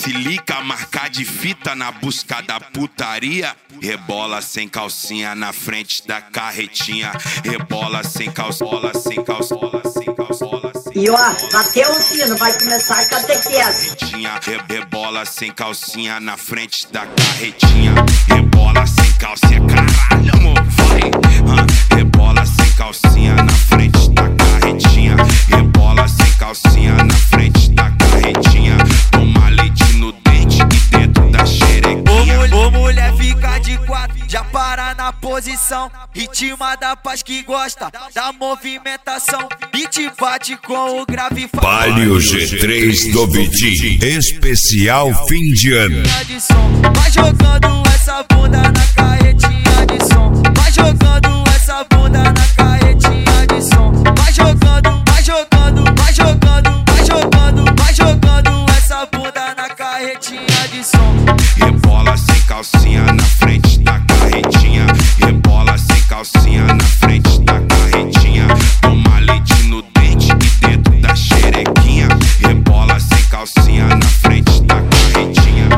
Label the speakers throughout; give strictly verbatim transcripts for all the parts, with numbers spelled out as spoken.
Speaker 1: silica, marca de fita na busca da putaria. Rebola sem calcinha na frente da carretinha. Rebola sem calçola, sem calçola, sem calçola.
Speaker 2: E ó, bateu o sino, vai começar a catequese.
Speaker 1: Rebola sem calcinha na frente da carretinha. Rebola sem calcinha, caralho, amor, vai. Uh, rebola sem calcinha na frente da carretinha. Rebola sem calcinha na frente da carretinha. Toma leite no dente e dentro da xerequinha.
Speaker 3: Ô, ô mulher fica de quatro, já para na posição. Ritma da paz que gosta da movimentação. E te bate com o grave.
Speaker 4: Palio G três do Vitinho, especial fim de ano.
Speaker 3: Vai jogando essa bunda na carretinha de som. Vai jogando essa bunda na carretinha de som. Vai jogando, vai jogando, vai jogando, vai jogando, vai jogando essa bunda na carretinha de som.
Speaker 1: Rebola sem calcinha na frente da carretinha. Rebola sem calcinha na frente da carretinha. Toma leite no dente e dentro da xerequinha. Rebola sem calcinha na frente da carretinha.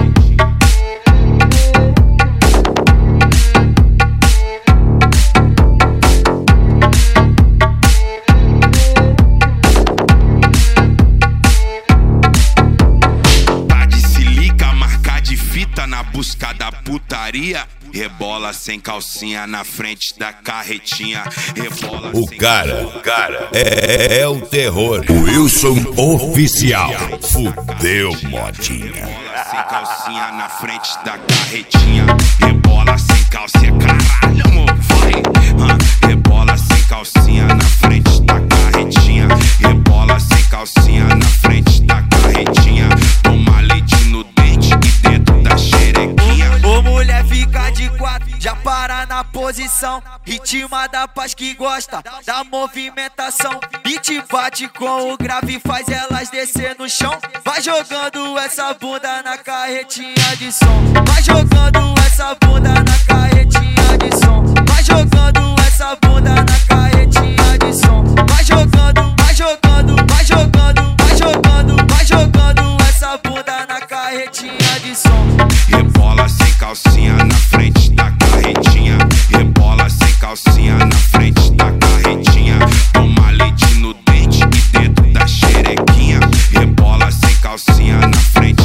Speaker 1: Tá de silica, marca de fita na busca da putaria. Rebola sem calcinha na frente da carretinha. Rebola
Speaker 4: O
Speaker 1: sem
Speaker 4: cara, o cara é, é o terror. O Wilson Oficial. Fudeu, modinha.
Speaker 1: Rebola sem calcinha na frente da carretinha. Rebola sem calcinha, caralho, amor, vai. Uh, rebola sem calcinha na frente da carretinha. Rebola sem calcinha na frente da carretinha. Toma leite no dente e dentro da xerequinha.
Speaker 3: Ô mulher fica de quatro, já para na posição. Ritma da paz que gosta da movimentação. E te bate com o grave, faz elas descer no chão. Vai jogando essa bunda na carretinha de som. Vai jogando essa bunda na carretinha de som. Vai jogando essa bunda na carretinha de som. Vai jogando, vai jogando, vai jogando, vai jogando, vai jogando essa bunda na carretinha de som.
Speaker 1: Rebola sem calcinha na frente da carretinha. Rebola sem calcinha na frente da carretinha. Toma leite no dente e dentro da xerequinha. Rebola sem calcinha na frente